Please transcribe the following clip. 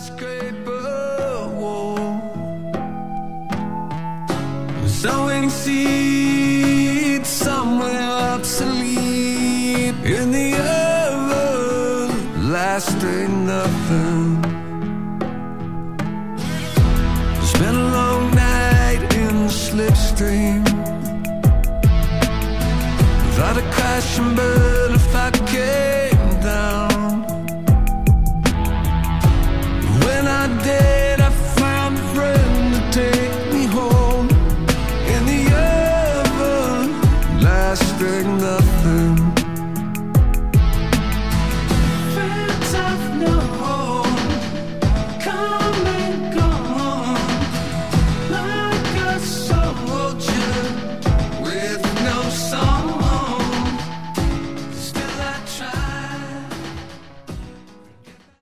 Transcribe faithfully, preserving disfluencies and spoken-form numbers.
skyscraper wall. Sowing seeds somewhere obsolete in the everlasting nothing. Spent a long night in the slipstream. Thought I'd crash and burn if I could.